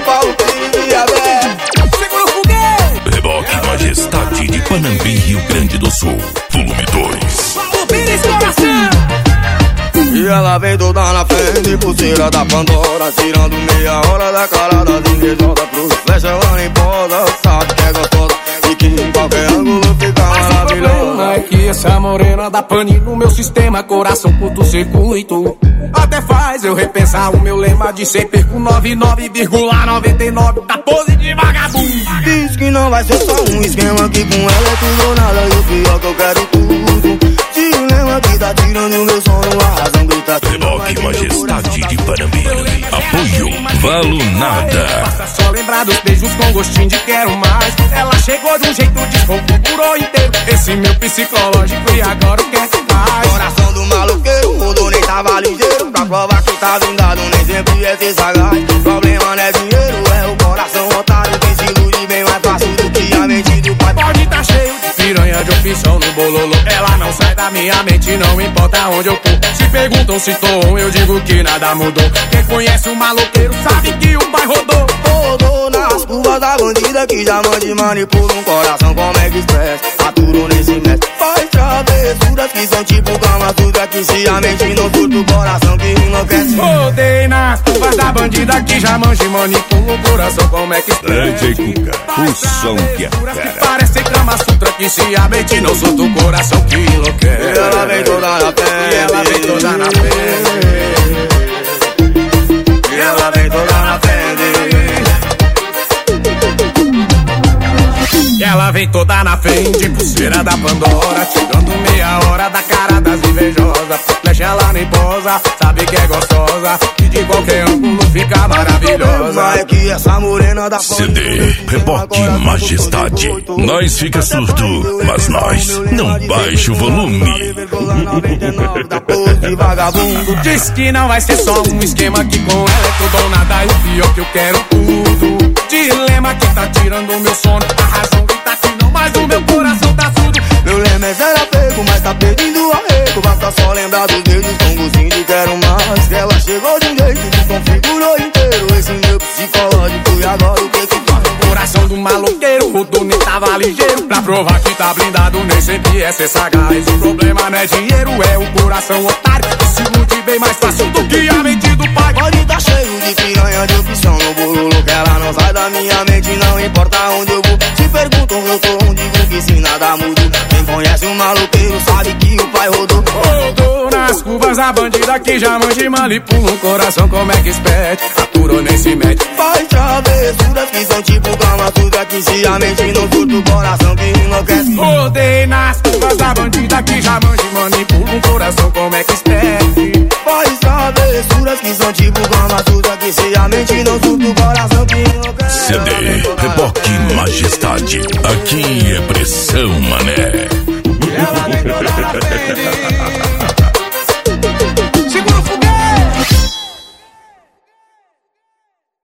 falo que é velho. Segura o foguete. Reboque Majestade de Panambi, Rio Grande do Sul, volume 2. Paulo Pires, coração. E ela vem toda na frente, pulseira da Pandora, tirando meia hora da cara das invejosas. Pro flecha ela nem posa, sabe que é gostosa e que em qualquer ângulo fica maravilhosa. O problema é que essa morena dá pane no meu sistema, coração curto-circuito. Até faz eu repensar o meu lema de ser perco 99,99 da pose de vagabundo. Diz que não vai ser só um esquema, que com ela é tudo ou nada, e o pior que eu quero tudo. Dilema que tá tirando meu sono, a razão grita que Reboque Majestade de Panambi, apoio Valunada. Basta só lembrar dos beijos com gostinho de quero mais. Ela chegou de um jeito, desconfigurou inteiro esse meu psicológico, e agora o que é que faz? Coração do maloqueiro, rodou nem tava ligeiro, pra provar que tá vingado, nem sempre é ser sagaz. Problema não é dinheiro, é o coração otário, que se ilude bem mais fácil do que a mente do pai. Pode tá cheio de piranha de opção no bololô, ela não sai da minha mente, não importa onde eu for. Se perguntam se tô on, eu digo que nada mudou. Quem conhece o maloqueiro sabe que o pai rodou. Rodou nas curvas da bandida, que já mande manipula um coração como Express. Aturou nesse mestre, faz travessuras que são tipo Kama Sutra, que se a mente não surta o coração que enlouquece. Rodei nas curvas da bandida, que já manja e manipula o coração como Express. DJ Cuca, o som que é Que cara. parece Kama Sutra, que se a mente não surta o coração que enlouquece. E ela vem toda na frente, E ela vem toda na frente. e ela vem toda na frente. E ela vem toda na frente, pulseira da Pandora, tirando meia hora da cara das invejosas. Flecha ela nem posa, sabe que é gostosa, e de qualquer ângulo fica maravilhosa. É que essa morena da CD, Reboque Majestade. Nós fica surdo, mas nós não baixa o volume. Diz que não vai ser só um esquema, que com ela é tudo ou nada, e o pior que eu quero tudo. Dilema que tá tirando o meu sono, a razão grita que não, mas o meu coração tá surdo. Meu lema é zero apego, mas tá pedindo arrego. Basta só lembrar dos dedos com gostinho de quero mais. Que ela chegou de um jeito, desconfigurou inteiro esse meu psicológico, e agora o que que faz? Coração do maloqueiro, rodou nem tava ligeiro, pra provar que tá blindado, nem sempre é ser sagaz. O problema não é dinheiro, é o coração otário, que se ilude bem mais fácil do que a mente do pai. Pode tá cheio de piranha de opção no bololô, que ela não sai da minha mente, não importa onde eu vou. Se perguntam eu tô onde digo que se nada mudou. Quem conhece o maloqueiro sabe que o pai rodou. Rodou nas curvas da bandida, que já manja e manipula um coração como Expert. Aturou nem se mete, Faz travessuras que são tipo Kama Sutra, que se a mente não surta o coração que enlouquece. rodei nas curvas da bandida, que já manja e manipula um coração como Expert. Faz travessuras que são tipo Kama Sutra, que se a mente não surta o coração que enlouquece. CD, Reboque Majestade. Aqui é pressão, mané. Ela vem toda na frente.